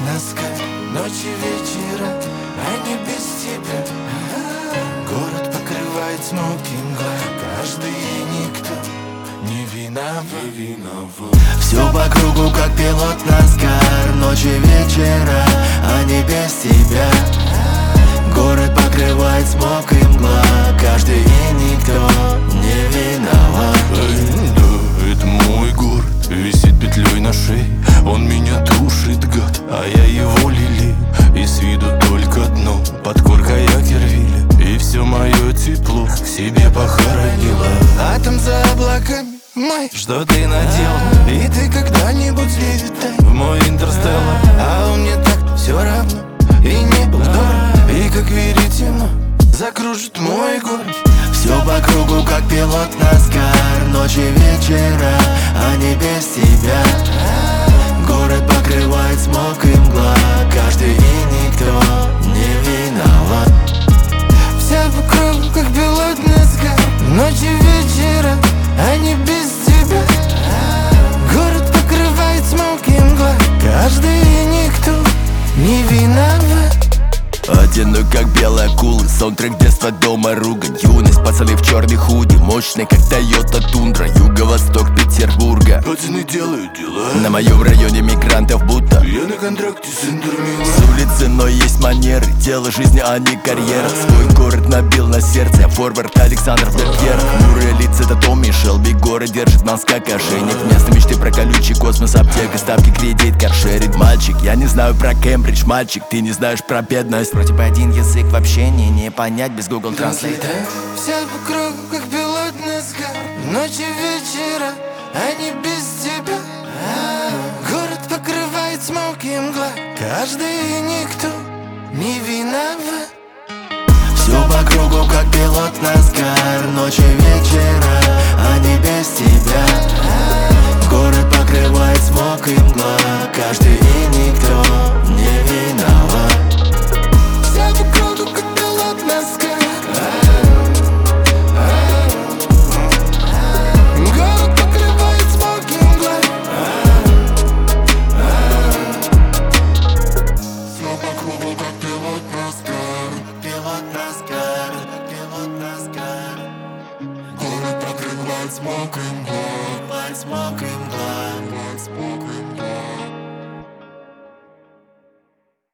NASCAR, ночи, вечера, они без тебя. Город покрывает смог и мгла, каждый и никто не виноват. Все по кругу, как пилот NASCAR, ночи, вечера, они без тебя. Город покрывает смог и мгла, каждый и никто не виноват. Да, это мой город, висит петлей на шее. Он меня душит, гад, а я его лелею. И с виду только дно, под коркой Акервилля. И все мое тепло к себе похоронила. А там за облаками май, Что ты наделал? и ты когда-нибудь взлетай В мой интерстеллар. А он мне так все равно, и не был дорог. И как веретено закружит мой город. Все по кругу, как пилот NASCAR, ночи, вечера, они без тебя. Город покрывает смог и мгла, каждый и никто не виноват. Все по кругу, как пилот NASCAR, ночи, вечера, они без тебя. Город покрывает смог и мгла, каждый и никто не виноват. Одену как белая акула, саундтрек детства, дома, ругань. Юность, пацаны в черной худи, мощный как Тойота Тундра. Юго-восток Петербурга, Пацаны делают дела, на моем районе мигрантов будто. я на контракте с Интермилан. С улицы, но есть манеры, дело жизни, а не карьера. Свой город набил на сердце, я форвард Александр Бергер. Хмурые лица, это Томми Шелби, город держит нас как ошейник. Вместо мечты про колючий космос, аптека, ставки, кредит, каршеринг. Мальчик, я не знаю про Кембридж, мальчик, ты не знаешь про бедность. Вроде бы один язык в общении, не понять без Google Translate. Все по кругу, как пилот NASCAR, ночи, вечера, они без тебя. Город покрывает смог и мгла, каждый и никто не виноват. Все по кругу, как пилот NASCAR, ночи, вечера, они